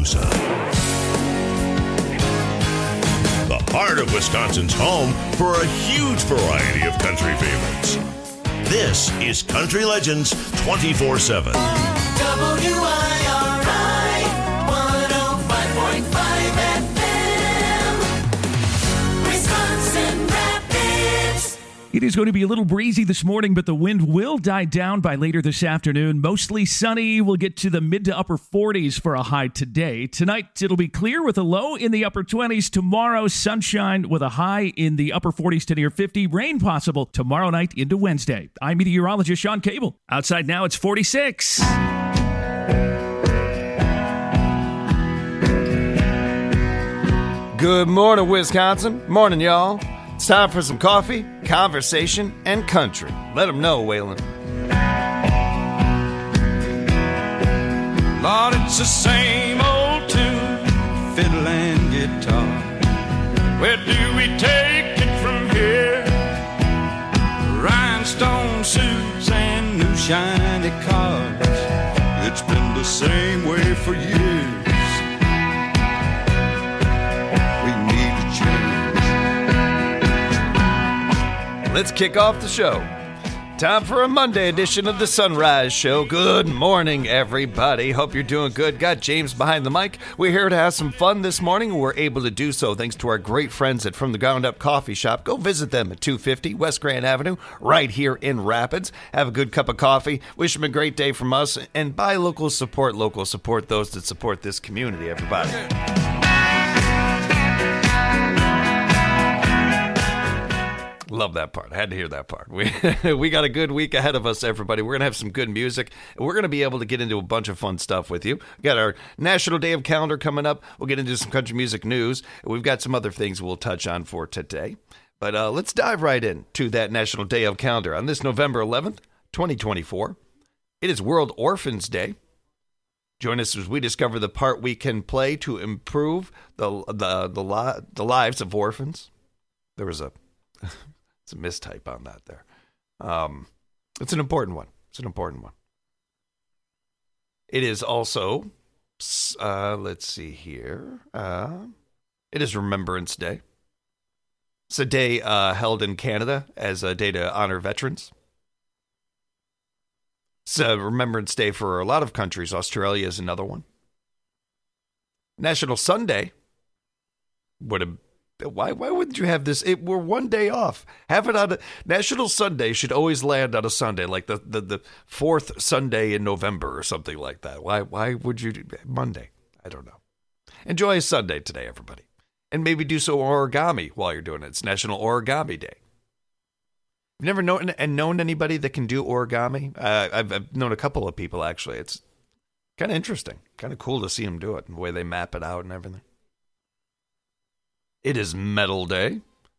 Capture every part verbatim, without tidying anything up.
Azusa. The heart of Wisconsin's home for a huge variety of country favorites. This is Country Legends twenty-four seven. W I R I one oh five point five F M, Wisconsin Rapids. It is going to be a little breezy this morning, but the wind will die down by later this afternoon. Mostly sunny. We'll get to the mid to upper forties for a high today. Tonight, it'll be clear with a low in the upper twenties. Tomorrow, sunshine with a high in the upper forties to near fifty. Rain possible tomorrow night into Wednesday. I'm meteorologist Sean Cable. Outside now, it's forty-six. Good morning, Wisconsin. Morning, y'all. It's time for some coffee, conversation, and country. Let them know, Waylon. Lord, it's the same old tune, fiddle and guitar. Where do we take it from here? Rhinestone suits and new shiny cars. It's been the same way for years. Let's kick off the show. Time for a Monday edition of the Sunrise Show. Good morning, everybody. Hope you're doing good. Got James behind the mic. We're here to have some fun this morning. We're able to do so thanks to our great friends at From the Ground Up Coffee Shop. Go visit them at two fifty West Grand Avenue, right here in Rapids. Have a good cup of coffee. Wish them a great day from us. And buy local, support local, support those that support this community, everybody. Love that part. I had to hear that part. We we got a good week ahead of us, everybody. We're going to have some good music. And we're going to be able to get into a bunch of fun stuff with you. We got our National Day of Calendar coming up. We'll get into some country music news. We've got some other things we'll touch on for today. But uh, let's dive right in to that National Day of Calendar. On this November eleventh, twenty twenty-four, it is World Orphans Day. Join us as we discover the part we can play to improve the the the, li- the lives of orphans. There was a... It's a mistype on that there. Um, it's an important one. It's an important one. It is also, uh, let's see here. Uh, it is Remembrance Day. It's a day uh, held in Canada as a day to honor veterans. It's a Remembrance Day for a lot of countries. Australia is another one. National Sunday would have Why why wouldn't you have this? It, we're one day off. Have it on a National Sunday should always land on a Sunday, like the, the, the fourth Sunday in November or something like that. Why why would you do Monday? I don't know. Enjoy a Sunday today, everybody. And maybe do some origami while you're doing it. It's National Origami Day. You've never known and known anybody that can do origami? Uh, I've, I've known a couple of people, actually. It's kind of interesting. Kind of cool to see them do it and the way they map it out and everything. It is Metal Day.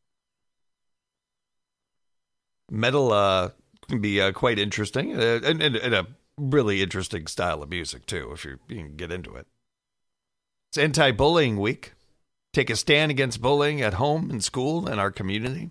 Metal uh, can be uh, quite interesting, uh, and, and, and a really interesting style of music, too, if you can get into it. It's Anti-Bullying Week. Take a stand against bullying at home, in school, and our community.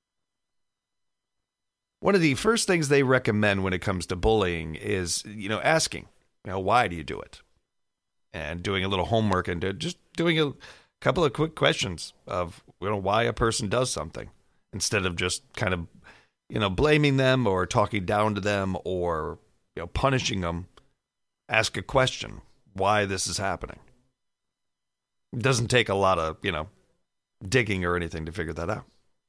One of the first things they recommend when it comes to bullying is, you know, asking, you know, why do you do it? And doing a little homework and just doing a couple of quick questions of, you know, why a person does something instead of just kind of, you know, blaming them or talking down to them or, you know, punishing them. Ask a question, why this is happening. It doesn't take a lot of, you know, digging or anything to figure that out.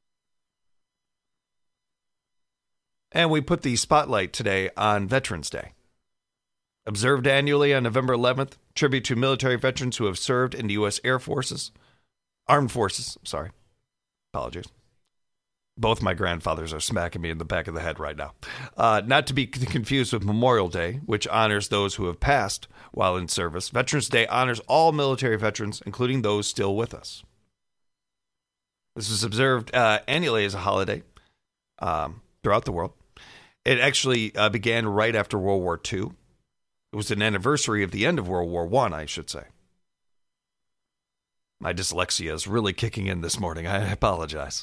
And we put the spotlight today on Veterans Day. Observed annually on November eleventh, tribute to military veterans who have served in the U S Air Forces, Armed Forces, sorry, apologies. Both my grandfathers are smacking me in the back of the head right now. Uh, not to be confused with Memorial Day, which honors those who have passed while in service. Veterans Day honors all military veterans, including those still with us. This is observed uh, annually as a holiday um, throughout the world. It actually uh, began right after World War Two. It was an anniversary of the end of World War One, I should say. My dyslexia is really kicking in this morning. I apologize.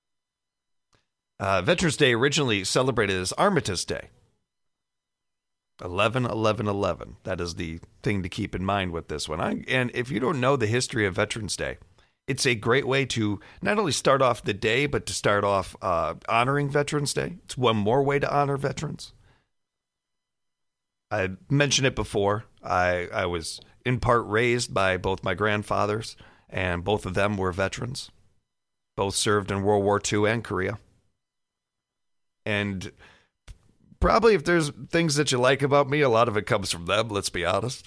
Uh, Veterans Day originally celebrated as Armistice Day. eleven eleven eleven. That is the thing to keep in mind with this one. I, and if you don't know the history of Veterans Day, it's a great way to not only start off the day, but to start off uh, honoring Veterans Day. It's one more way to honor veterans. I mentioned it before. I, I was in part raised by both my grandfathers, and both of them were veterans. Both served in World War Two and Korea. And probably if there's things that you like about me, a lot of it comes from them, let's be honest.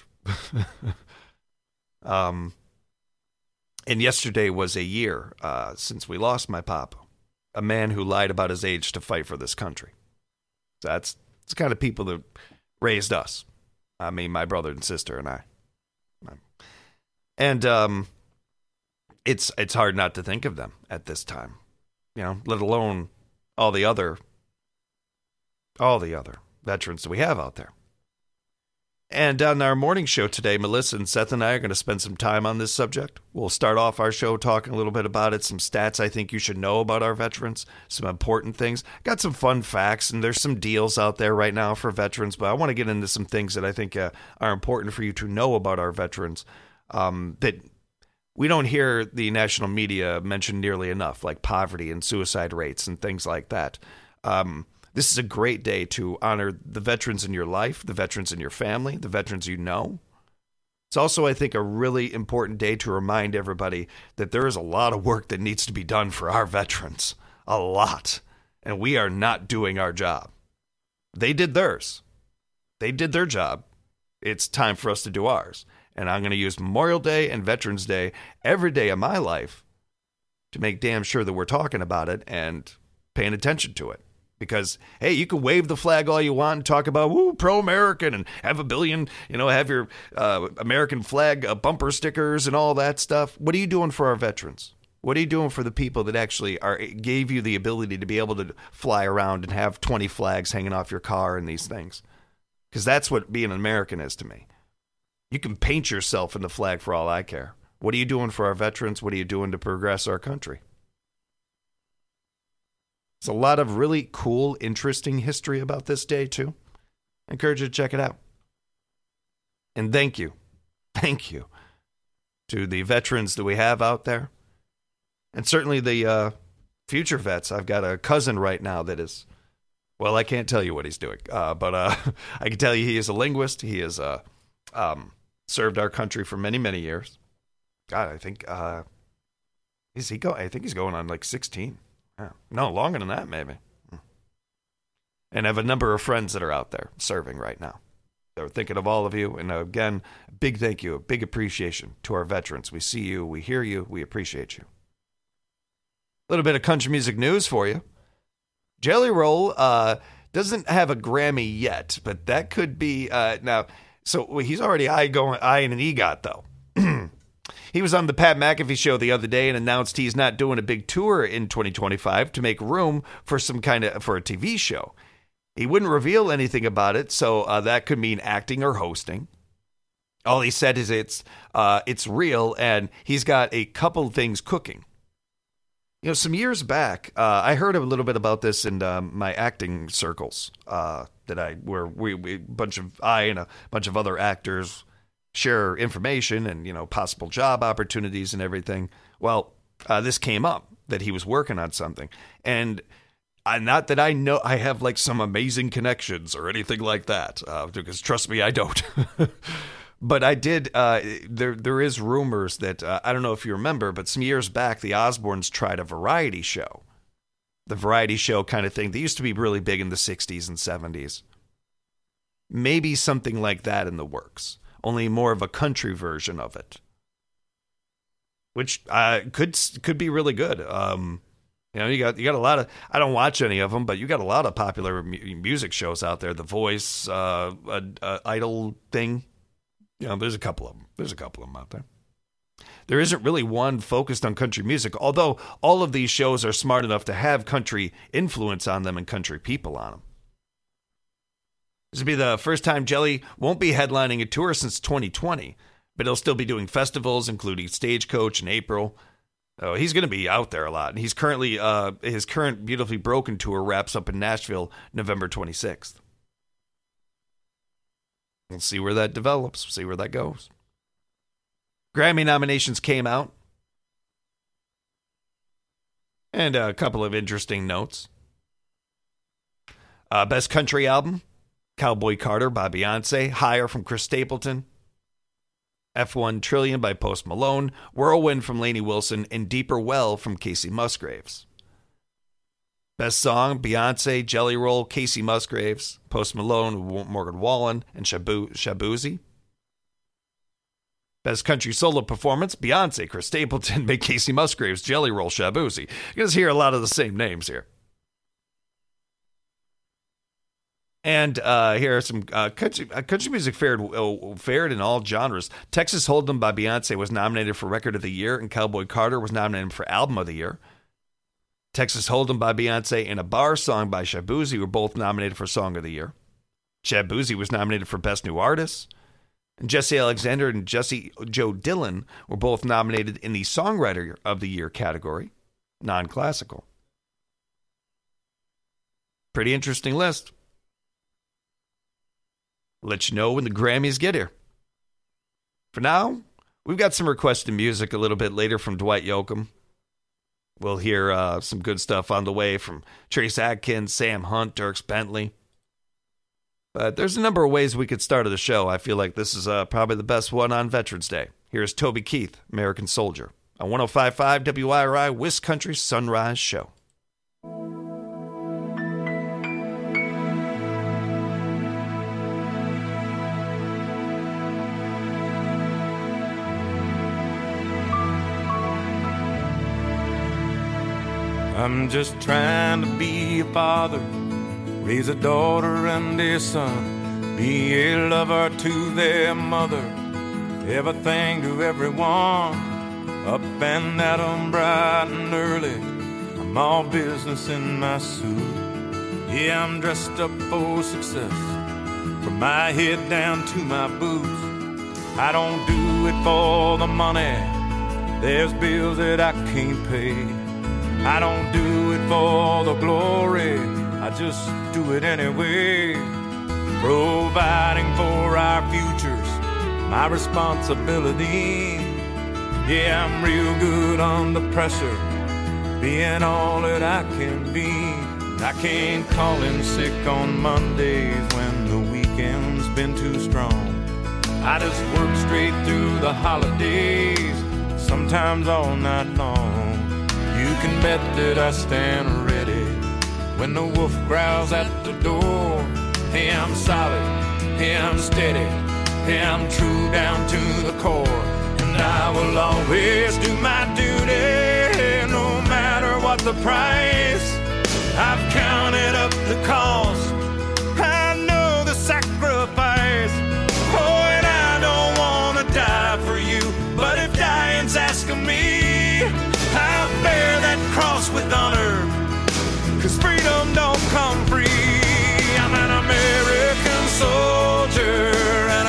um, and yesterday was a year uh, since we lost my papa, a man who lied about his age to fight for this country. So that's, that's the kind of people that raised us. I mean, my brother and sister and I. And um, it's it's hard not to think of them at this time, you know, let alone all the other all the other veterans that we have out there. And on our morning show today, Melissa and Seth and I are going to spend some time on this subject. We'll start off our show talking a little bit about it, some stats I think you should know about our veterans, some important things. Got some fun facts, and there's some deals out there right now for veterans, but I want to get into some things that I think uh, are important for you to know about our veterans um, that we don't hear the national media mention nearly enough, like poverty and suicide rates and things like that. Um This is a great day to honor the veterans in your life, the veterans in your family, the veterans you know. It's also, I think, a really important day to remind everybody that there is a lot of work that needs to be done for our veterans. A lot. And we are not doing our job. They did theirs. They did their job. It's time for us to do ours. And I'm going to use Memorial Day and Veterans Day every day of my life to make damn sure that we're talking about it and paying attention to it. Because, hey, you can wave the flag all you want and talk about, woo, pro-American and have a billion, you know, have your uh, American flag uh, bumper stickers and all that stuff. What are you doing for our veterans? What are you doing for the people that actually are gave you the ability to be able to fly around and have twenty flags hanging off your car and these things? Because that's what being an American is to me. You can paint yourself in the flag for all I care. What are you doing for our veterans? What are you doing to progress our country? There's a lot of really cool, interesting history about this day, too. I encourage you to check it out. And thank you, thank you to the veterans that we have out there. And certainly the uh, future vets. I've got a cousin right now that is, well, I can't tell you what he's doing. Uh, but uh, I can tell you he is a linguist. He has uh, um, served our country for many, many years. God, I think, uh, is he go? I think he's going on like sixteen. Yeah. No, longer than that, maybe. And I have a number of friends that are out there serving right now. They're thinking of all of you. And again, big thank you, a big appreciation to our veterans. We see you, we hear you, we appreciate you. A little bit of country music news for you. Jelly Roll uh, doesn't have a Grammy yet, but that could be uh, now. So he's already eye going eyeing an EGOT though. He was on the Pat McAfee show the other day and announced he's not doing a big tour in twenty twenty-five to make room for some kind of for a T V show. He wouldn't reveal anything about it, so uh, that could mean acting or hosting. All he said is it's uh, it's real, and he's got a couple things cooking. You know, some years back, uh, I heard a little bit about this in um, my acting circles uh, that I where we, we bunch of I and a bunch of other actors share information and, you know, possible job opportunities and everything. Well, uh, this came up that he was working on something. And I, not that I know I have like some amazing connections or anything like that, uh, because trust me, I don't. But I did, uh, there there is rumors that, uh, I don't know if you remember, but some years back, the Osbournes tried a variety show. The variety show kind of thing. They used to be really big in the sixties and seventies. Maybe something like that in the works. Only more of a country version of it, which uh, could could be really good. Um, you know, you got you got a lot of. I don't watch any of them, but you got a lot of popular mu- music shows out there. The Voice, uh, a, a Idol thing. You know, there's a couple of them. There's a couple of them out there. There isn't really one focused on country music, although all of these shows are smart enough to have country influence on them and country people on them. This will be the first time Jelly won't be headlining a tour since twenty twenty, but he'll still be doing festivals, including Stagecoach in April. Oh, he's going to be out there a lot. And he's currently, uh, his current Beautifully Broken tour wraps up in Nashville November twenty-sixth. We'll see where that develops. We'll see where that goes. Grammy nominations came out. And a couple of interesting notes. Uh, Best Country Album, Cowboy Carter by Beyonce, Higher from Chris Stapleton, F one Trillion by Post Malone, Whirlwind from Lainey Wilson, and Deeper Well from Casey Musgraves. Best Song, Beyonce, Jelly Roll, Casey Musgraves, Post Malone, Morgan Wallen, and Shabu- Shabuzi. Best Country Solo Performance, Beyonce, Chris Stapleton, Big Casey Musgraves, Jelly Roll, Shabuzi. You guys hear a lot of the same names here. And uh, here are some uh, country, uh, country music fared, uh, fared in all genres. Texas Hold'em by Beyonce was nominated for Record of the Year, and Cowboy Carter was nominated for Album of the Year. Texas Hold'em by Beyonce and A Bar Song by Shabuzi were both nominated for Song of the Year. Shabuzi was nominated for Best New Artist. And Jesse Alexander and Jesse Joe Dillon were both nominated in the Songwriter of the Year category, non-classical. Pretty interesting list. I'll let you know when the Grammys get here. For now, we've got some requested music a little bit later from Dwight Yoakam. We'll hear uh, some good stuff on the way from Trace Adkins, Sam Hunt, Dierks Bentley. But there's a number of ways we could start the show. I feel like this is uh, probably the best one on Veterans Day. Here's Toby Keith, American Soldier, on one oh five point five W I R I, Wisconsin Sunrise Show. I'm just trying to be a father, raise a daughter and a son, be a lover to their mother, everything to everyone, up and at 'em bright and early, I'm all business in my suit. Yeah, I'm dressed up for success, from my head down to my boots. I don't do it for the money, there's bills that I can't pay. I don't do it for the glory, I just do it anyway. Providing for our futures, my responsibility. Yeah, I'm real good under pressure, being all that I can be. I can't call in sick on Mondays when the weekend's been too strong. I just work straight through the holidays, sometimes all night long. You can bet that I stand ready when the wolf growls at the door. Hey, I'm solid, hey, I'm steady, hey, I'm true down to the core. And I will always do my duty, no matter what the price. I've counted up the cost, I know the sacrifice. Oh, and I don't want to die for you, but if dying's asking me, I'll bear that cross with honor, 'cause freedom don't come free. I'm an American soldier, an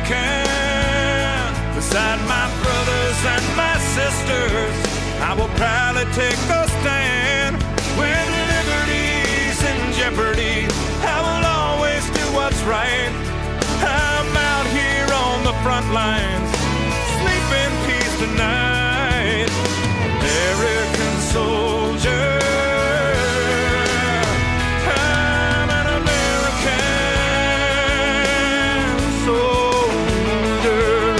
American. Beside my brothers and my sisters, I will proudly take a stand. When liberty's in jeopardy, I will always do what's right. I'm out here on the front lines, sleep in peace tonight. American soldier, I'm an American soldier.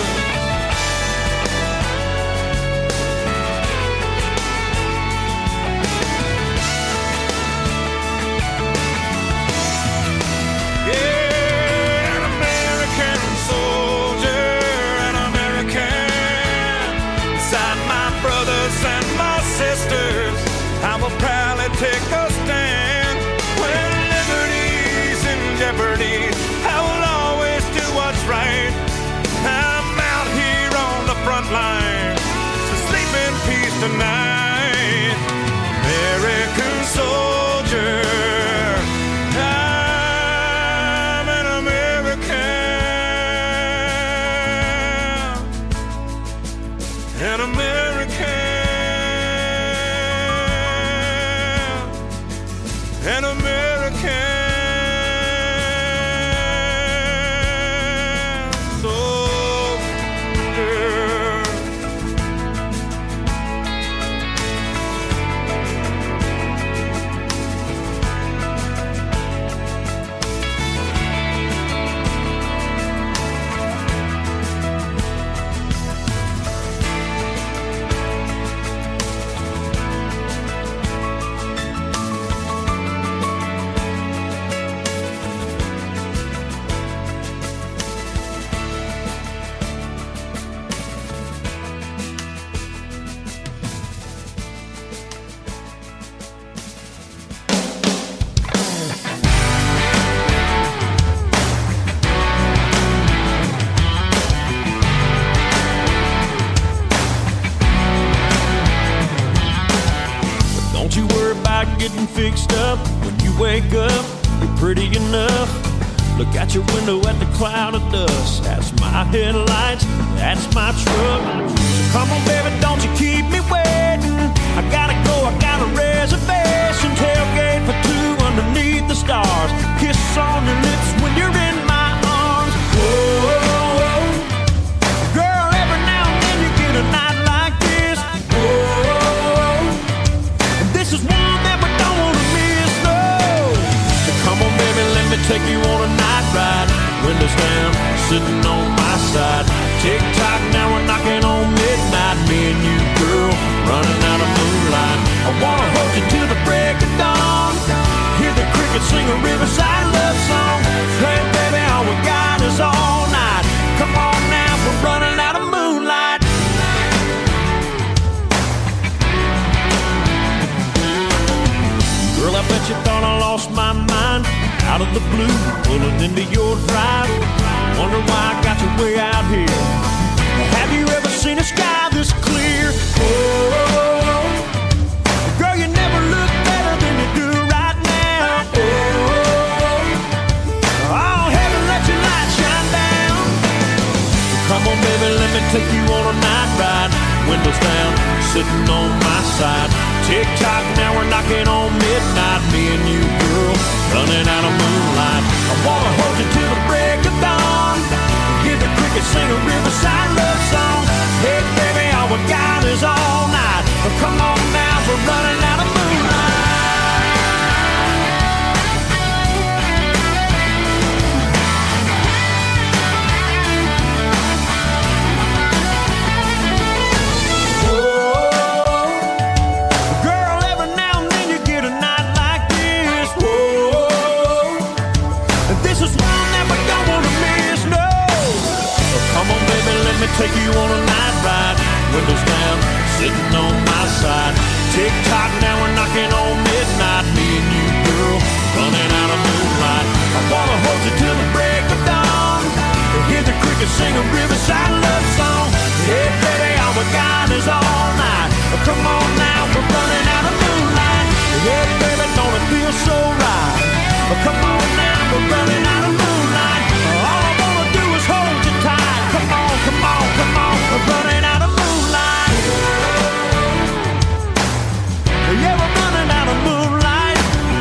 Yeah, an American soldier, an American. pretty enough. Look out your window at the cloud of dust. That's my headlights, that's my truck. So come on, baby, don't you keep me waiting. I gotta go, I got a reservation. Tailgate for two underneath the stars. Kiss on your lips when you're in my arms. Whoa, girl, every now and then you get a night like this. Whoa, and this is one that we don't wanna miss, no. So come on, baby, let me take you on a night ride. Windows down, sitting on my side. Tick tock, now we're knocking on midnight. Me and you, girl, running out of moonlight. I wanna hold you till the break of dawn. Hear the crickets sing a riverside love song. Hey, baby, all we got is all night. Come on now, we're running out of moonlight. Girl, I bet you thought I lost my mind. Out of the blue, pulling into your drive. Wonder why I got you way out here. Have you ever seen a sky this clear? Oh, girl, you never look better than you do right now. Oh, oh, heaven, let your light shine down. Come on, baby, let me take you on a night ride. Windows down, sitting on my side. Tick tock, now we're knocking on midnight. Me and you, girl, running out of moonlight. I wanna hold you till the break of dawn. Hear the crickets sing a riverside love song. Hey, baby, all we got is all night. Oh, come on now, we're running out of moonlight. Take you on a night ride, windows down, sitting on my side. Tick tock, now we're knocking on midnight. Me and you, girl, running out of moonlight. I wanna hold you till the break of dawn. Hear the crickets sing a riverside love song. Hey, baby, all we got is all night. Oh, come on now, we're running out of moonlight. Hey, baby, don't it feel so right? Oh, come on now, we're running out of moonlight. All I wanna do is hold you tight. Come on, come on, come on, we're running out of moonlight. Yeah, we're running out of moonlight.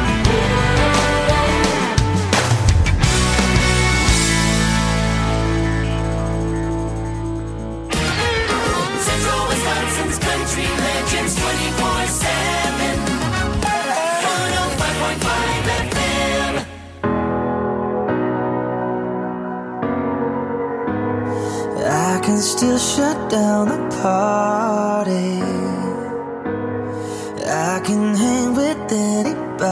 Central Wisconsin's Country Legends twenty-four seven. one oh five point five F M. I can still shut down the party. I can hang with anybody.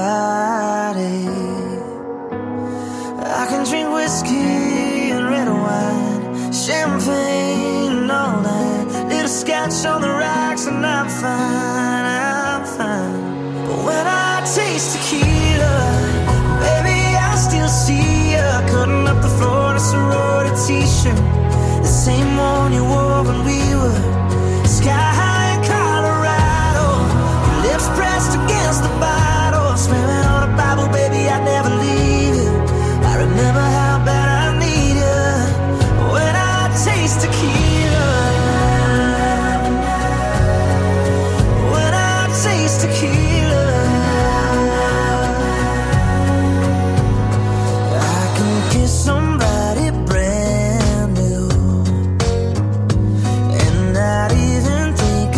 I can drink whiskey and red wine, champagne and all that. Little scotch on the rocks and I'm fine, I'm fine. But when I taste tequila, baby, I still see ya cutting up the Florida sorority t-shirt. The same one you wore when we were sky high in Colorado. Your lips pressed against the bottle, swearing on a Bible, baby, I'd never leave you. I remember how bad I need you when I taste tequila. When I taste tequila, I can kiss somebody brand new and not even think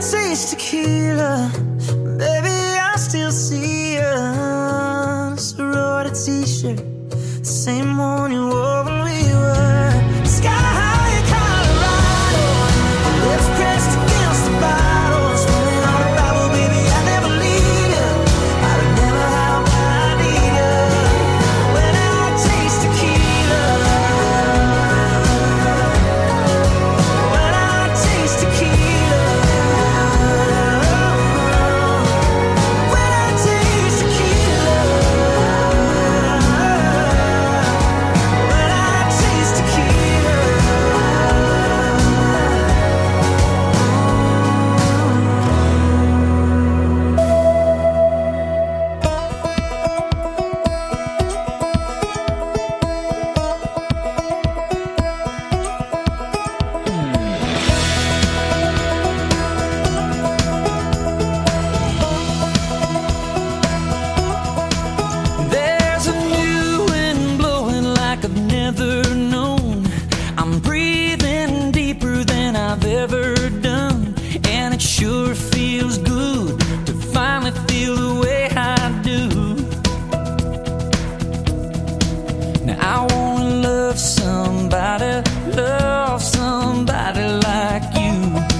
taste tequila, baby, I still see ya. Sorority t-shirt, the same one you wore when we were sky high in Colorado. Lips pressed against the bottle, swimming on a Bible, baby, I never leave you. I'd never have what I need you. When I taste tequila, when I taste tequila, when I taste tequila, when I taste tequila. There's a new wind blowing like I've never known. I'm breathing deeper than I've ever done, and it sure feels good to finally feel the way I do. Now I wanna love somebody, love somebody like you.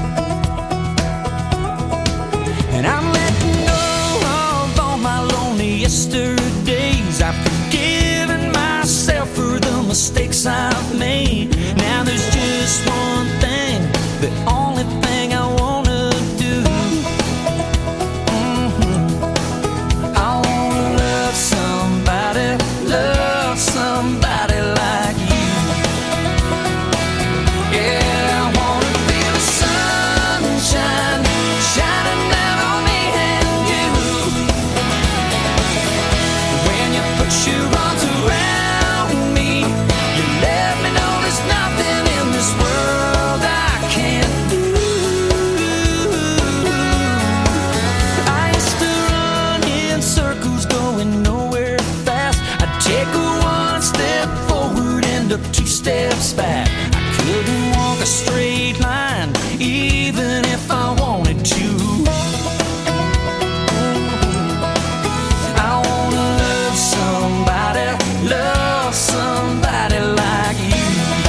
And I'm letting go of all my lonely yesterdays. I've forgiven myself for the mistakes I've made. Now there's just one thing, the only thing I wanna do. Mhm. I wanna love somebody, love somebody like you. Yeah, I wanna feel the sunshine shining down on me and you. When you put your arms around me, you let me know there's nothing in this world I can't do. I used to run in circles going nowhere fast. I'd take a one step forward, end up two steps back. I couldn't walk a straight line even if I wanted to. I wanna love somebody, love somebody like you.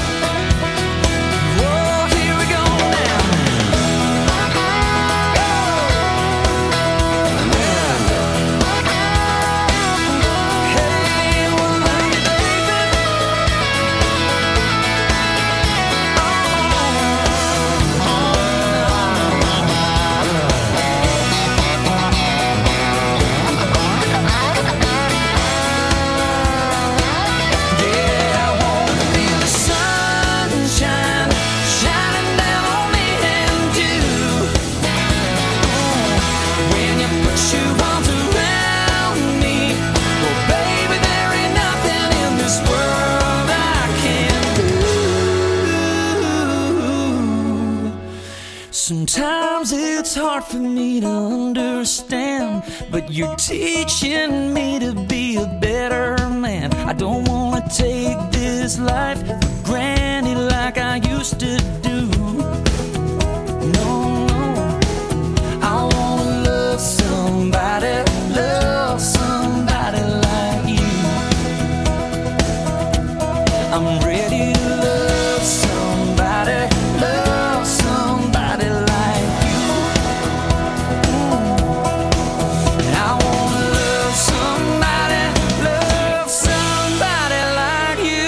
Oh, here we go now. Hey, well, love you, baby. Yeah, I wanna feel the sunshine shining down on me and you. When you put your arms around me, oh baby, there ain't nothing in this world I can't do. Sometimes it's hard for me to understand, but you're teaching me to be a better man. I don't wanna take this life for granted like I used to do. No, no. I wanna love somebody, love somebody like you. I'm ready to love somebody, love somebody like you. Mm. I wanna love somebody, love somebody like you.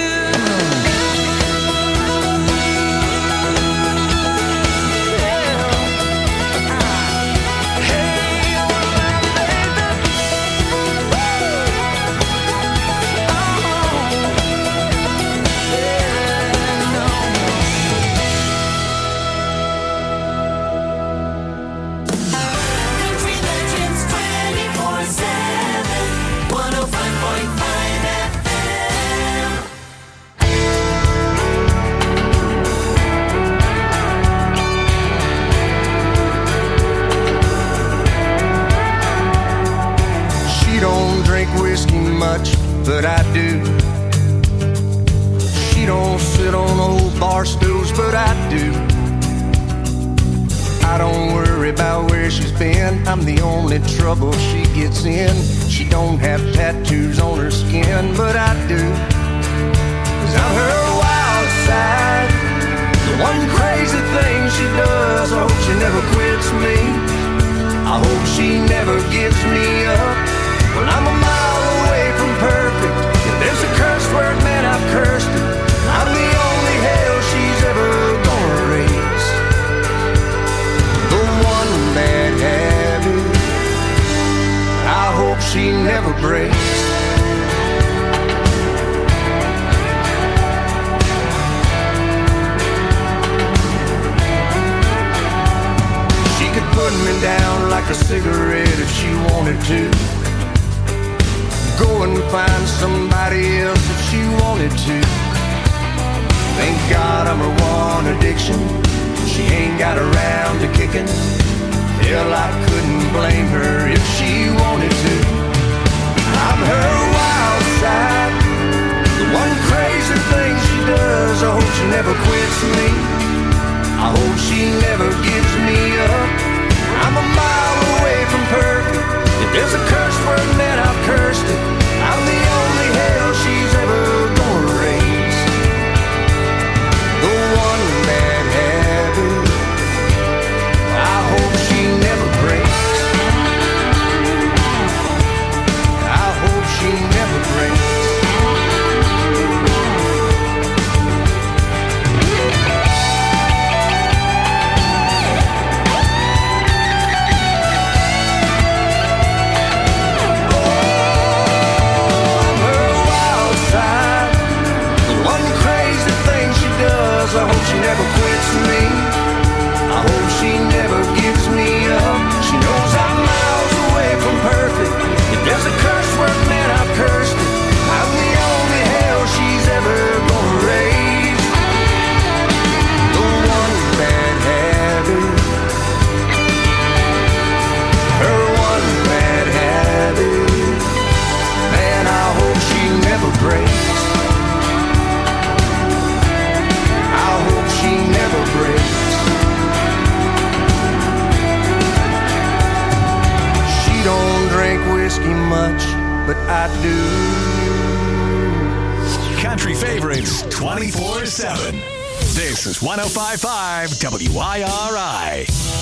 much, but I do. She don't sit on old bar stools, but I do. I don't worry worry about where she's been. I'm the only trouble she gets in. She don't have tattoos on her skin, but I do. Cause I'm her wild side, the one crazy thing she does. I hope she never quits me. I hope she never gives me up. Well, I'm a mile away from perfect. If there's a curse word, man, I've cursed it. I'm the only hell she's ever gonna raise. The one bad habit I hope she never breaks. She could put me down like a cigarette if she wanted to. Go and find somebody else if she wanted to. Thank God I'm her one addiction. She ain't got around to kicking. Hell, I couldn't blame her if she wanted to. I'm her wild side, the one crazy thing she does. I hope she never quits me. I hope she never gives me up. I'm a mile away from perfect. If there's a curse word, man, I've cursed it. I'm the only hell she's ever gonna raise. The one bad habit I hope she never breaks. I hope she never breaks. I hope she never quits me. I hope she never gives me up. She knows I'm miles away from perfect. If there's a curse word, man, I've cursed it. I'm the only hell she's ever gonna raise. The one bad habit, her one bad habit, man, I hope she never breaks. She never breaks. She don't drink whiskey much, but I do. Country favorites twenty-four seven. This is one oh five point five W I R I.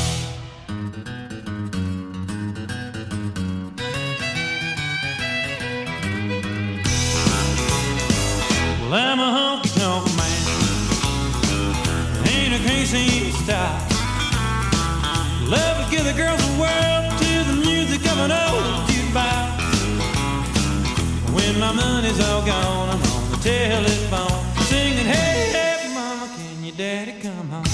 Well, I'm a honky-tonk man. I can't seem to stop. Love to give the girls the world to the music of an old jukebox. When my money's all gone, I'm on the telephone singing, hey, hey, mama, can your daddy come home?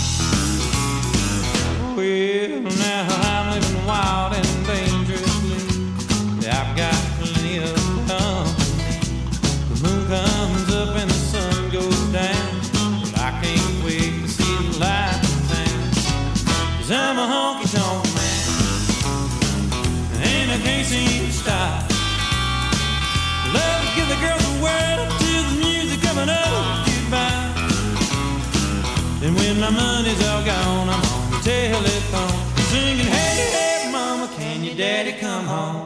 Well, now I'm living wild and dangerously. I've got plenty of company. The moon comes up and the sun goes down. Well, I can't wait to see the light in town. 'Cause I'm a honky-tonk man, and I can't seem to stop. Love to give the girls the world to the music of an old jukebox. And when my money's all gone, I'm on the telephone singing, hey, hey, mama, can your daddy come home?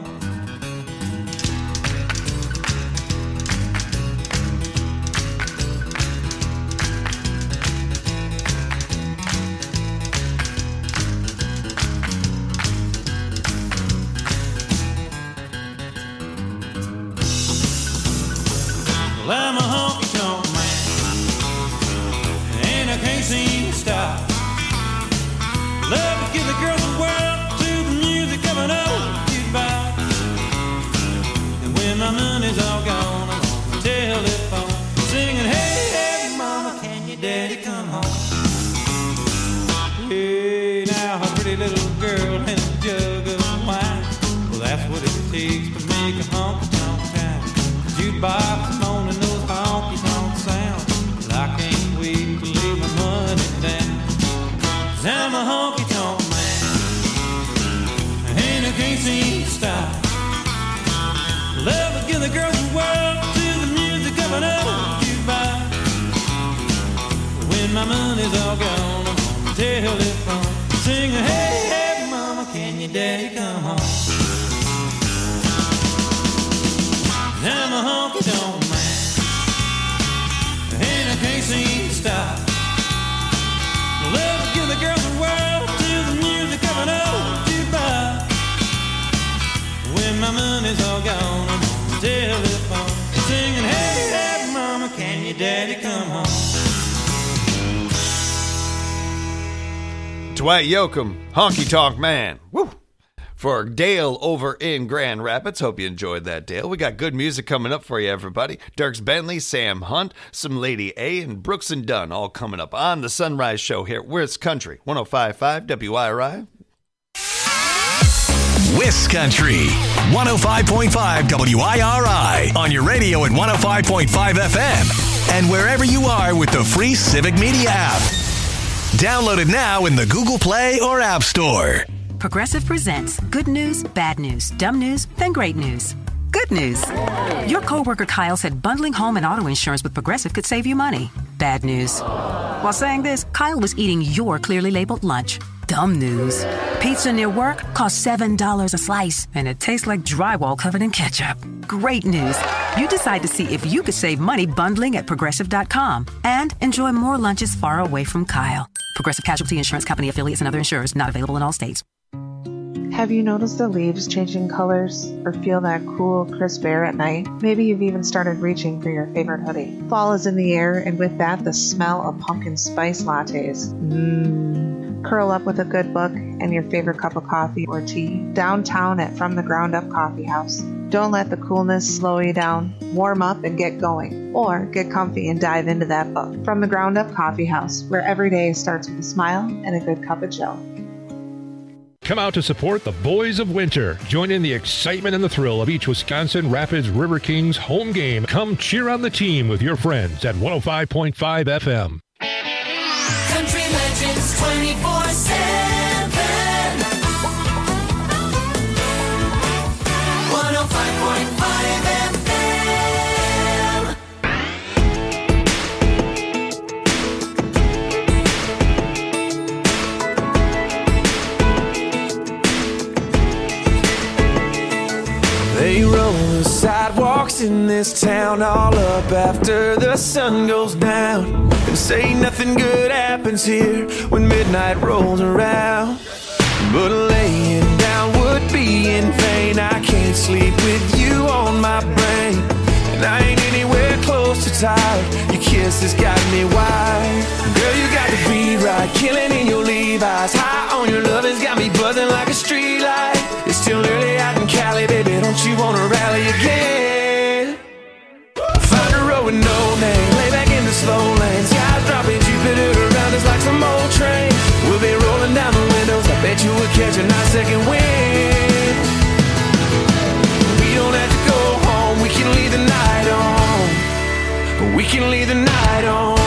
Well, I'm a honky-tonk man, and I can't seem to stop. Love to give the girls the world to the music of an old jukebox. And when my money's all gone, I'm on the telephone singing, hey, hey, mama, can your daddy come home? Hey, now a pretty little girl and a jug of wine. Well, that's what it takes to make a honky-tonk town. Jukebox moaning those honky-tonk sounds. Well, I can't wait to lay my money down. 'Cause I'm a honky-tonk man, and I can't seem to stop. Love to give the girls the world to the music of an old jukebox. When my money's all gone, I'm on the telephone singing, hey, hey, mama. Dwight Yoakam, Honky Tonk Man. Woo! For Dale over in Grand Rapids. Hope you enjoyed that, Dale. We got good music coming up for you, everybody. Dierks Bentley, Sam Hunt, some Lady A, and Brooks and Dunn all coming up on the Sunrise Show here at Wiss Country, one oh five point five W I R I. Wiss Country, one oh five point five W I R I. On your radio at one oh five point five F M. And wherever you are with the free Civic Media app. Download it now in the Google Play or App Store. Progressive presents good news, bad news, dumb news, then great news. Good news. Your coworker Kyle said bundling home and auto insurance with Progressive could save you money. Bad news. While saying this, Kyle was eating your clearly labeled lunch. Dumb news. Pizza near work costs seven dollars a slice, and it tastes like drywall covered in ketchup. Great news. You decide to see if you could save money bundling at Progressive dot com and enjoy more lunches far away from Kyle. Progressive Casualty Insurance Company affiliates and other insurers not available in all states. Have you noticed the leaves changing colors or feel that cool, crisp air at night? Maybe you've even started reaching for your favorite hoodie. Fall is in the air, and with that, the smell of pumpkin spice lattes. Mmm. Curl up with a good book and your favorite cup of coffee or tea downtown at From the Ground Up Coffee House. Don't let the coolness slow you down. Warm up and get going. Or get comfy and dive into that book. From the Ground Up Coffee House, where every day starts with a smile and a good cup of joe. Come out to support the Boys of Winter. Join in the excitement and the thrill of each Wisconsin Rapids River Kings home game. Come cheer on the team with your friends at one oh five point five F M. Country Legends twenty-four seven. one oh five point five F M. They roll the sidewalks in this town all up after the sun goes down, and say nothing good happens here when midnight rolls around. But laying down would be in vain. I can't sleep with you on my brain, and I ain't anywhere close to tired. Your kiss has got me wired. Girl, you got the beat right, killing in your Levi's. High on your love has got me buzzing like a street light. It's still early out in Cali, baby, don't you wanna rally again? Find a road with no name, lay back in the slow lane. Skies dropping, Jupiter around us like some old train. We'll be rolling down the windows, I bet you we'll catch a nice second wind. We don't have to go home, we can leave the night on. We can leave the night on.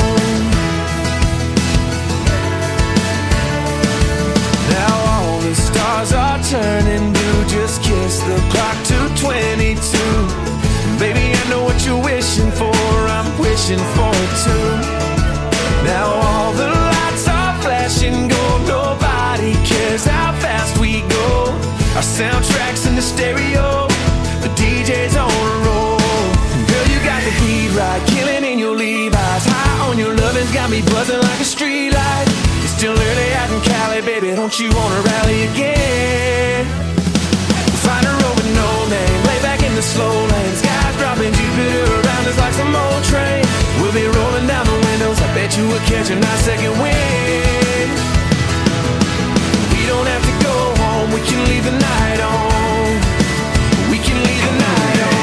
Now all the stars are turning blue. Just kiss the clock to twenty-two. Baby, I know what you're wishing for, I'm wishing for it too. Now all the lights are flashing gold. Nobody cares how fast we go. Our soundtrack's in the stereo, the D J's on a roll. Girl, you got the beat right, killing in your Levi's. High on your lovin's got me buzzing like a street light. It's still early out in Cali, baby, don't you wanna rally again? Find a road with no name, lay back in the slow lane. Skies dropping, Jupiter around us like some old train. We'll be rolling down the windows, I bet you we'll catch a nice second wind. We don't have to go home, we can leave the night on. We can leave the night on.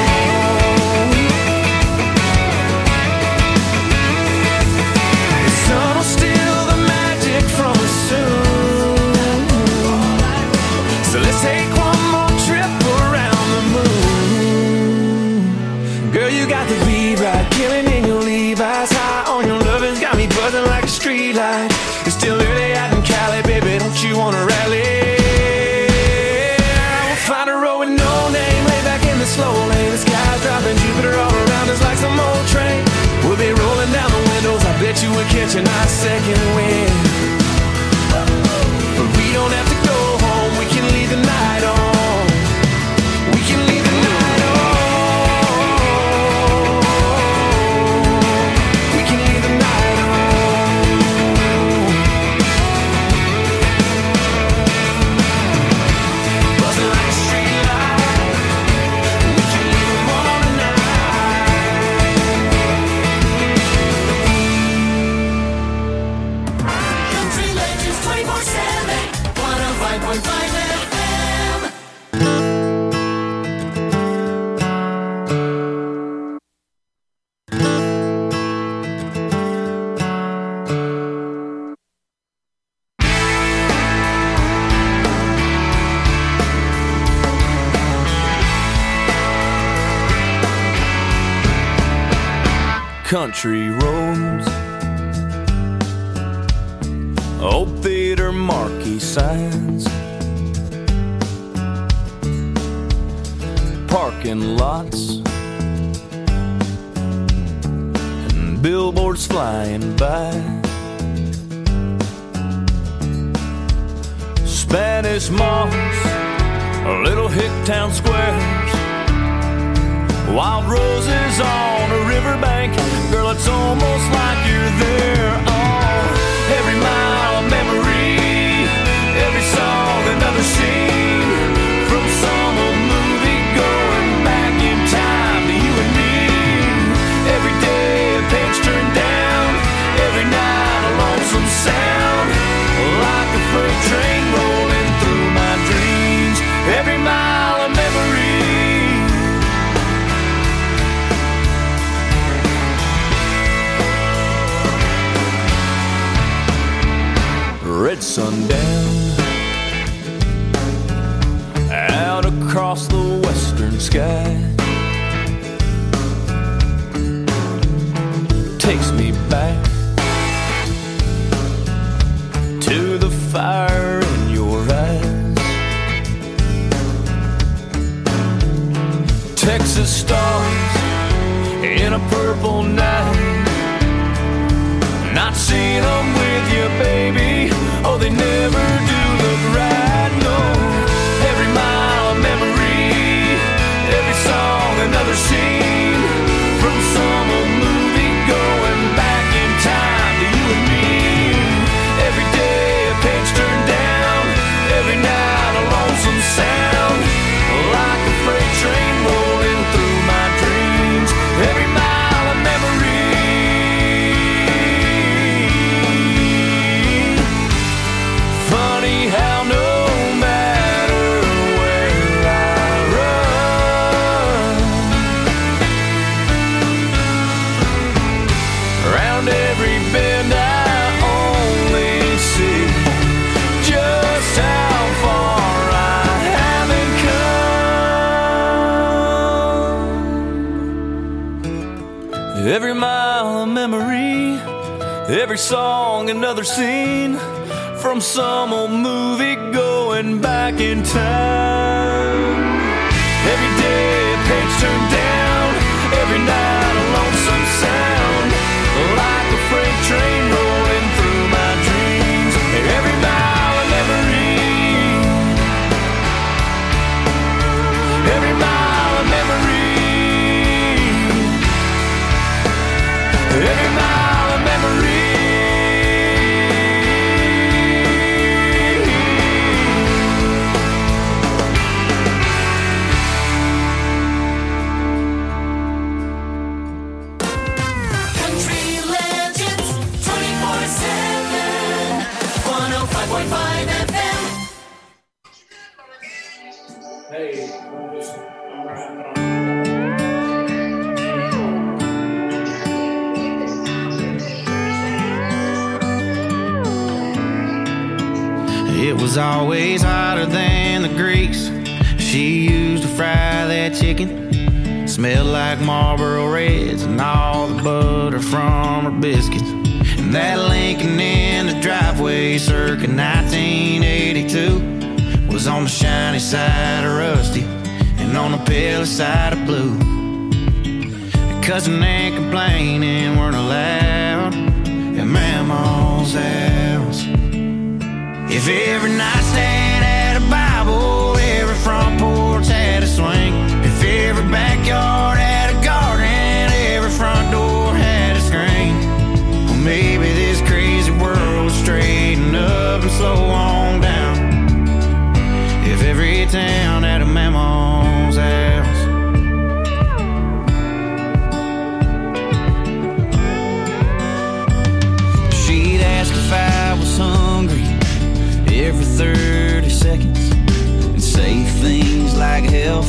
The sun will steal the magic from us soon. So let's take one more trip around the moon. Girl, you got the beat right, killing in your Levi's. High on your lovin's got me buzzing like a street light. It's still early out in Cali, baby, don't you wanna rally? We'll find a road with no name, lay back in the slow lane. The sky's dropping, Jupiter all around us like some old train. We'll be rolling down the windows, I bet you we'll catch a nice second wind. But we don't have to go home, we can leave the night on. We can leave the night on. We can leave the night on. Buzzing like a street light. We can leave them all tonight. five point five F M. Country roads, old theater marquee signs, parking lots, and billboards flying by, Spanish moss, little hick town squares, wild roses on a riverbank. Girl, it's almost like you're there. Oh, every mile of memory, every song another scene, from some old movie going back in time to you and me. Every day a page turned down, every night a lonesome sound, like a freight train rolling through my dreams. Every mile of memory. Red sundown out across the western sky takes me back to the fire in your eyes. Texas stars in a purple night, not seeing them with you, baby. Oh, they never do look right, no. Every mile of memory, every song another scene, from some old movie going back in time to you and me. Every day a page turned down, every night a lonesome sound, like a freight train rolling through my dreams. Every mile of memory. Funny how no matter where I run, around every bend I only see just how far I haven't come. Every mile a memory, every song another scene, from some old movie going back in time. Every day a page turned down, every night a lonesome sound, like a freight train rolling through my dreams. Every mile a memory, every mile a memory, every mile a memory. It was always hotter than the grease she used to fry that chicken. Smelled like Marlboro Reds and all the butter from her biscuits. And that Lincoln in the driveway circa nineteen eighty-two was on the shiny side of rusty and on the pale side of blue. Cousin and complaining weren't allowed at Mama's house. If every nightstand had a Bible, every front porch had a swing, if every backyard had a garden, every front door had a screen, well, maybe this crazy world would straighten up and slow on down. If every town had a Mama's house. She'd ask if I was hungry every third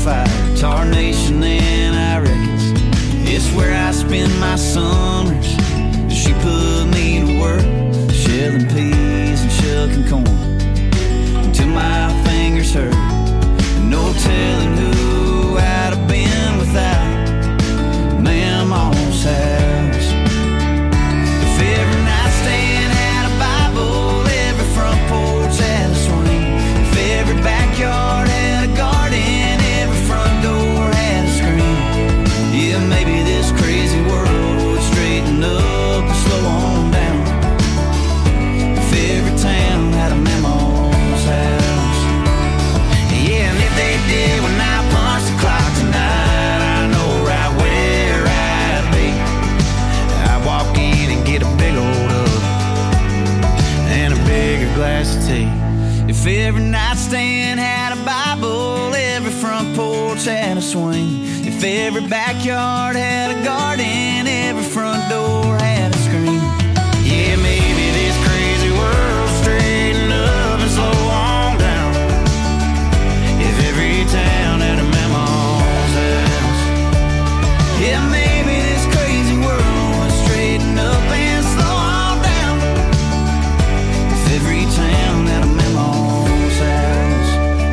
five. Tarnation, then I reckons it's where I spend my summers. She put me to work, shelling peas and shucking corn, until my fingers hurt. And no telling who I'd have been without Mama's house. If every nightstand had a Bible, every front porch had a swing, if every backyard had a garden, every front door had a screen, yeah, maybe this crazy world would straighten up and slow on down. If every town had a Mama's house. Yeah, and if they did when I punch the clock tonight, I know right where I'd be. I'd walk in and get a big old up and a bigger glass of tea. If every nightstand had a Bible, every front porch had a swing, if every backyard had a garden, every front door had a screen, yeah, maybe this crazy world straighten up and slow on down. If every town had a Mama's house, yeah, maybe this crazy world would straighten up and slow on down. If every town had a Mama's house.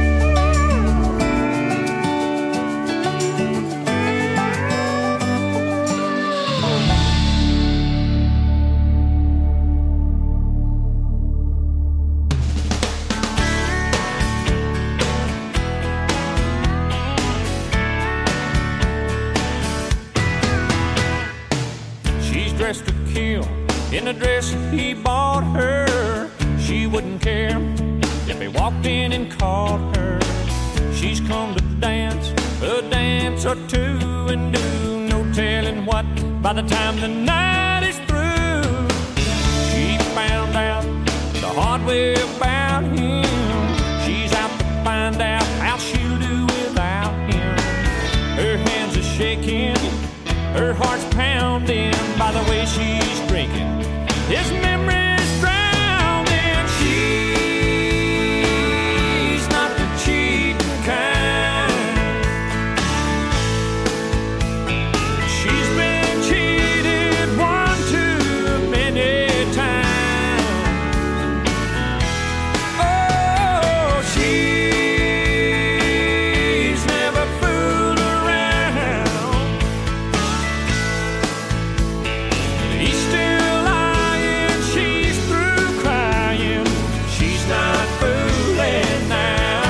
She's dressed to kill in a dress he bought her. She wouldn't care if he walked in and caught her. She's come to dance a dance or two and do no telling what by the time the night is through. She found out the hard way about him. She's out to find out how she'll do without him. Her hands are shaking, her heart's pounding by the way she's drinking. His memory's drowning. She's not the cheating kind. She's been cheated one too many times. Oh, she's never fooled around. He's still lying, she's through crying. She's not fooling now.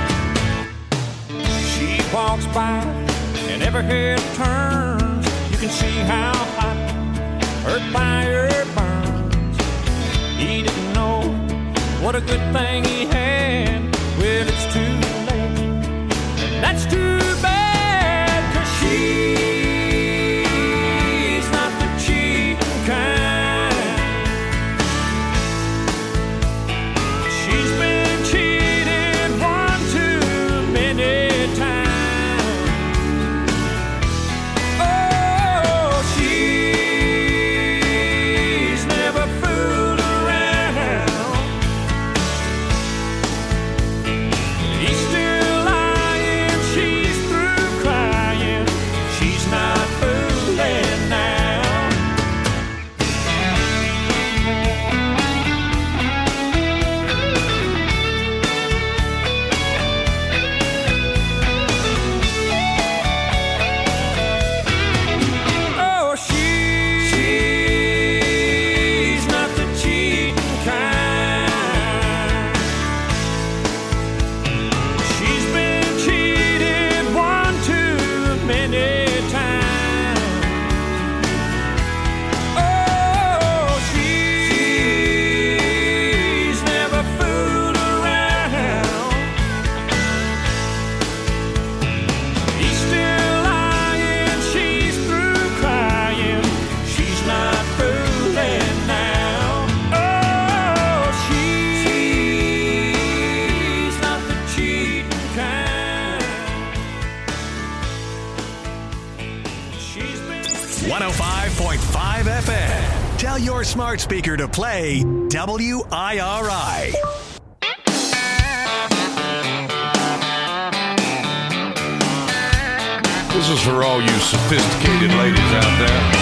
She walks by and every head turns. You can see how hot her fire burns. He didn't know what a good thing he had. Well, it's too late, and that's too bad, 'cause she's not the cheating kind. She's been cheated one too many times. Oh, she's never fooled around. He's still lying, she's through crying. She's not fooling now. Oh, she's not the cheating kind. She's been cheated one too many times. Oh, she's never fooled around. He's still lying, she's through crying. She's not fooling now. Oh, she's not the cheating kind. She's been one oh five point five F M. Tell your smart speaker to play W I R I. This is for all you sophisticated ladies out there.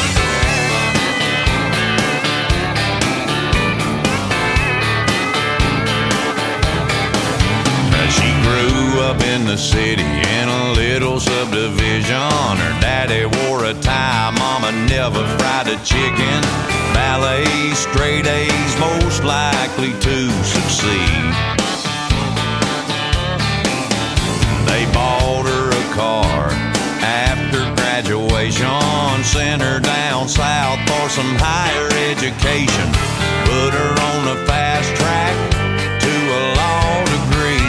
She grew up in the city in a little subdivision. Her daddy wore a tie, mama never fried a chicken. Ballet, straight A's, most likely to succeed. They bought her a car after graduation, sent her down south for some higher education, put her on a fast track to a law degree.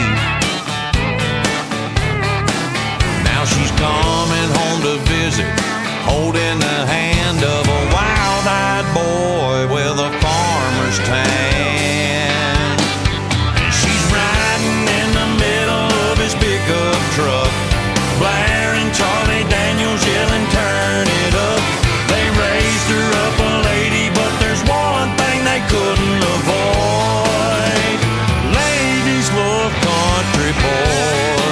She's coming home to visit, holding the hand of a wild-eyed boy with a farmer's tan. She's riding in the middle of his pickup truck, blaring Charlie Daniels, yelling, turn it up. They raised her up a lady, but there's one thing they couldn't avoid. Ladies love country boys.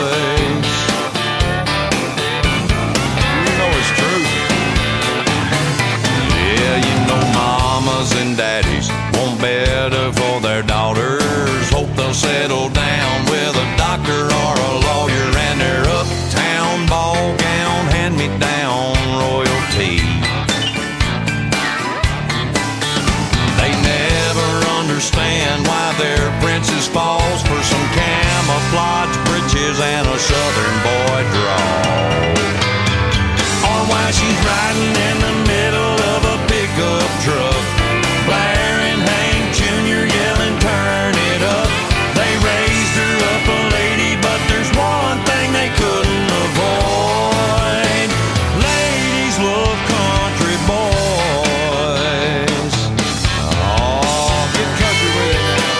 Mamas and daddies want better for their daughters. Hope they'll settle down with a doctor or a lawyer, and their uptown ball gown hand-me-down royalty. They never understand why their princess falls for some camouflage breeches and a southern boy drawl, or why she's riding in the middle of a pickup truck, blaring Hank Junior, yelling, turn it up. They raised her up a lady, but there's one thing they couldn't avoid. Ladies love country boys. Oh, get country with it now.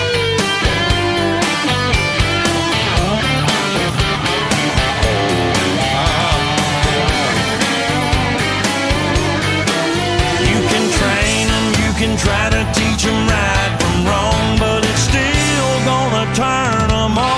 Can try to teach them right from wrong, but it's still gonna turn them on.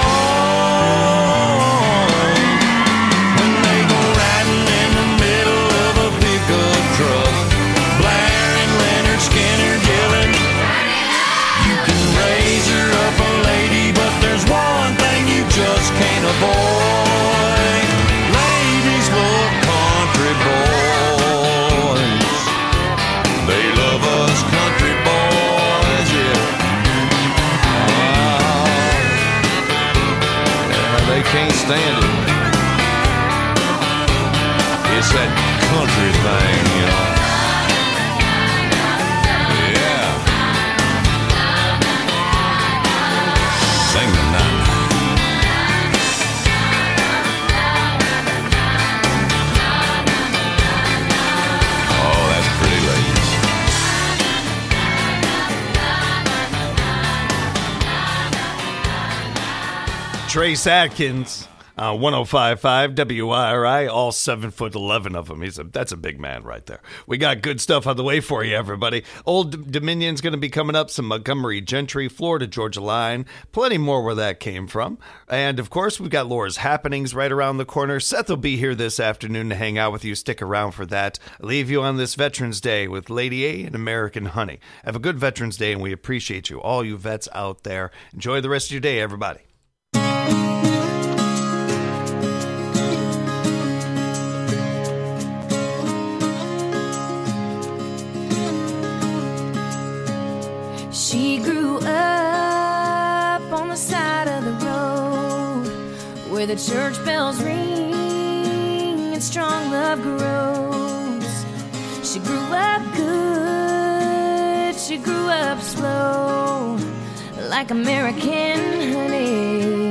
When they go riding in the middle of a pickup truck, blaring Leonard Skinner, yelling, you can raise her up a lady, but there's one thing you just can't avoid. Ladies love country boys. They love us country boys, yeah. Oh, yeah, they can't stand it. It's that country thing, you know. Yeah. Sing the night. Oh, that's pretty, ladies. Trace Adkins, uh, one oh five point five W I R I, all seven foot eleven of them. He's a that's a big man right there. We got good stuff on the way for you, everybody. Old Dominion's going to be coming up. Some Montgomery Gentry, Florida Georgia Line, plenty more where that came from, and of course we've got Laura's Happenings right around the corner. Seth will be here this afternoon to hang out with you. Stick around for that. I'll leave you on this Veterans Day with Lady A and American Honey. Have a good Veterans Day, and we appreciate you, all you vets out there. Enjoy the rest of your day, everybody. She grew up on the side of the road where the church bells ring and strong love grows. She grew up good, she grew up slow, like American honey.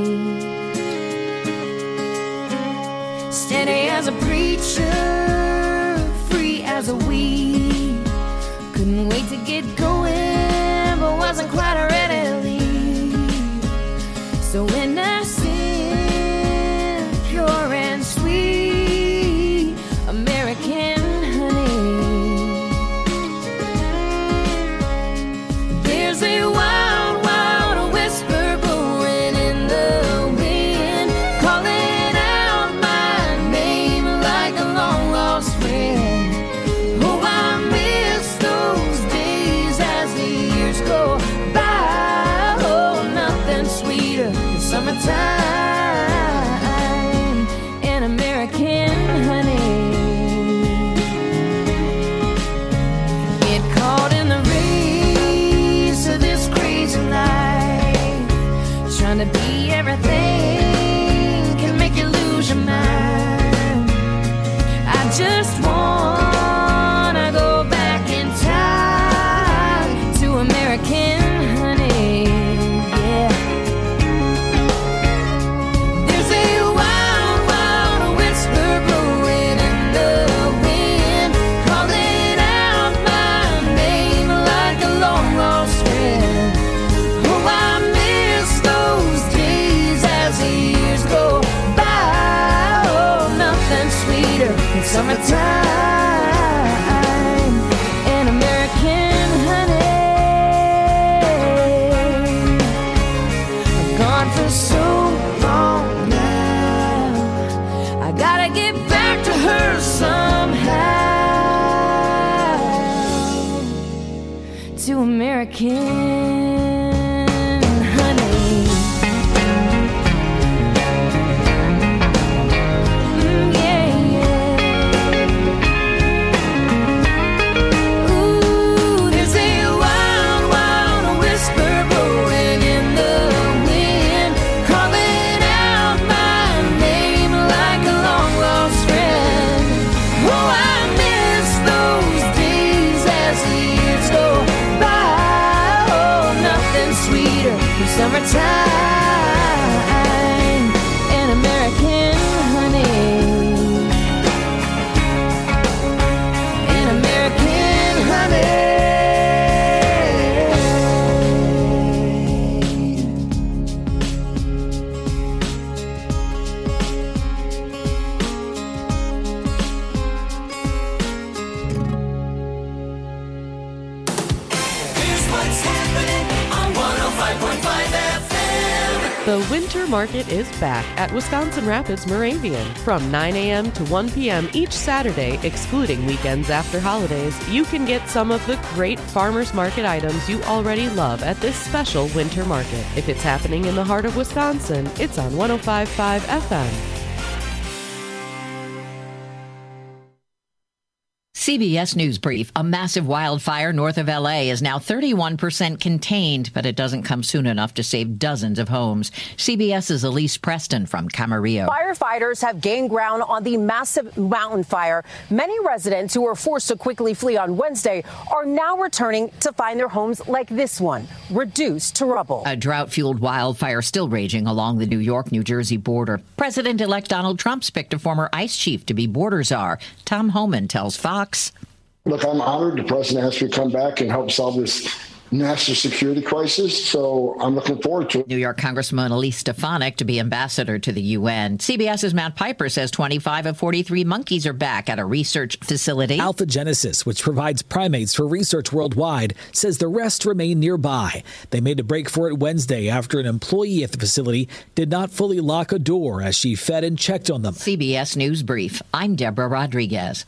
Steady as a preacher, free as a weed. Couldn't wait to get going, but wasn't quite ready to leave. So innocent, pure and sweet, American honey. There's a wild, wild whisper blowing in the wind, calling out my name like summertime and American honey. I've gone for so long now, I gotta get back to her somehow. To American honey. Mm, yeah, yeah. Ooh, there's a wild, wild whisper blowing in the wind, calling out my name like a long lost friend. Oh, I miss those days as the years go by. Oh, nothing sweeter than summertime and American honey. And American honey. Here's what's happening on one oh five point five F M. The Winter Market is back at Wisconsin Rapids Moravian from nine a.m. to one p.m. each Saturday, excluding weekends after holidays. You can get some of the great farmers market items you already love at this special Winter Market. If it's happening in the heart of Wisconsin, it's on one oh five point five F M. C B S News Brief. A massive wildfire north of L A is now thirty-one percent contained, but it doesn't come soon enough to save dozens of homes. CBS's Elise Preston from Camarillo. Firefighters have gained ground on the massive mountain fire. Many residents who were forced to quickly flee on Wednesday are now returning to find their homes like this one, reduced to rubble. A drought-fueled wildfire still raging along the New York-New Jersey border. President-elect Donald Trump's picked a former ICE chief to be border czar. Tom Homan tells Fox. Look, I'm honored the president asked me to come back and help solve this national security crisis, so I'm looking forward to it. New York Congressman Elise Stefanik to be ambassador to the U N. CBS's Matt Piper says twenty-five of forty-three monkeys are back at a research facility. Alpha Genesis, which provides primates for research worldwide, says the rest remain nearby. They made a break for it Wednesday after an employee at the facility did not fully lock a door as she fed and checked on them. C B S News Brief. I'm Deborah Rodriguez.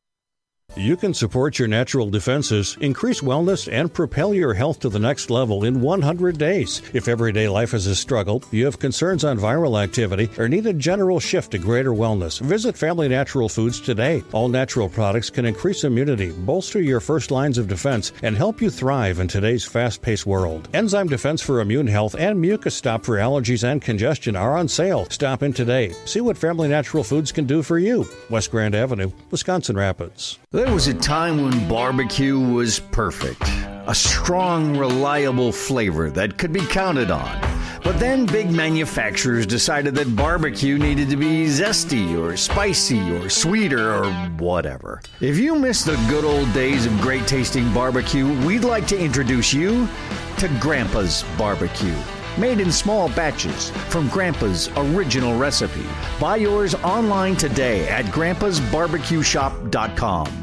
You can support your natural defenses, increase wellness, and propel your health to the next level in one hundred days. If everyday life is a struggle, you have concerns on viral activity, or need a general shift to greater wellness, visit Family Natural Foods today. All natural products can increase immunity, bolster your first lines of defense, and help you thrive in today's fast-paced world. Enzyme Defense for Immune Health and Mucus Stop for allergies and congestion are on sale. Stop in today. See what Family Natural Foods can do for you. West Grand Avenue, Wisconsin Rapids. There was a time when barbecue was perfect. A strong, reliable flavor that could be counted on. But then big manufacturers decided that barbecue needed to be zesty or spicy or sweeter or whatever. If you miss the good old days of great tasting barbecue, we'd like to introduce you to Grandpa's Barbecue. Made in small batches from Grandpa's original recipe. Buy yours online today at grandpas barbecue shop dot com.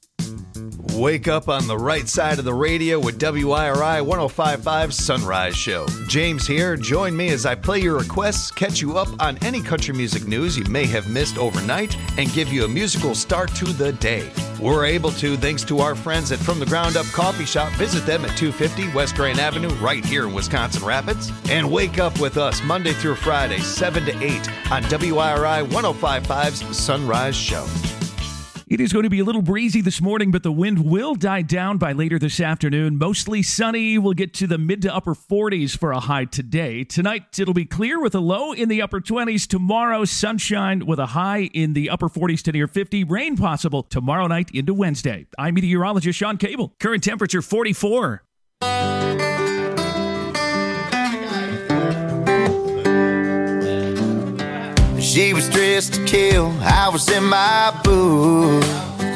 Wake up on the right side of the radio with W I R I one oh five point five Sunrise Show. James here. Join me as I play your requests, catch you up on any country music news you may have missed overnight, and give you a musical start to the day. We're able to thanks to our friends at From the Ground Up Coffee Shop. Visit them at two fifty West Grand Avenue right here in Wisconsin Rapids. And wake up with us Monday through Friday, seven to eight on W I R I one oh five point five's Sunrise Show. It is going to be a little breezy this morning, but the wind will die down by later this afternoon. Mostly sunny. We'll get to the mid to upper forties for a high today. Tonight, it'll be clear with a low in the upper twenties. Tomorrow, sunshine with a high in the upper forties to near fifty. Rain possible tomorrow night into Wednesday. I'm meteorologist Sean Cable. Current temperature forty-four. She was dressed to kill, I was in my booth.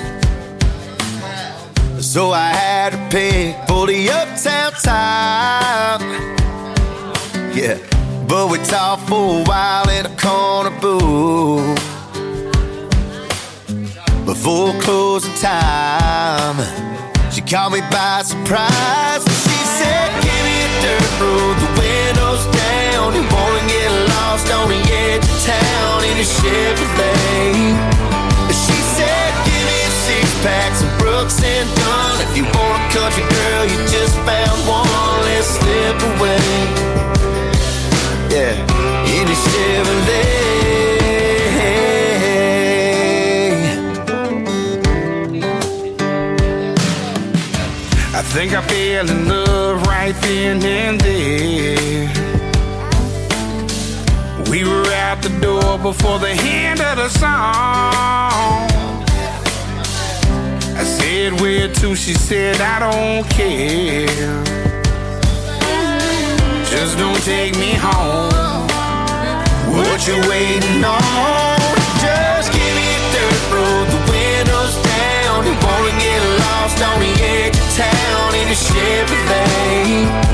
So I had to pick for the uptown time. Yeah, but we talked for a while in a corner booth. before closing time. She caught me by surprise. She said, give me a dirt road, the windows down. You wanna get lost on the edge of town in a Chevrolet. She said, give me a six-pack, some Brooks and Dunn. If you want a country girl, you just found one. Let's slip away. Yeah, in a Chevrolet. I think I fell in love right then and there. We were out the door before the end of the song. I said, where to? She said, I don't care. Just don't take me home. What you waiting on? Just give me a dirt road, the windows down. You wanna get lost on the edge of town in a Chevrolet.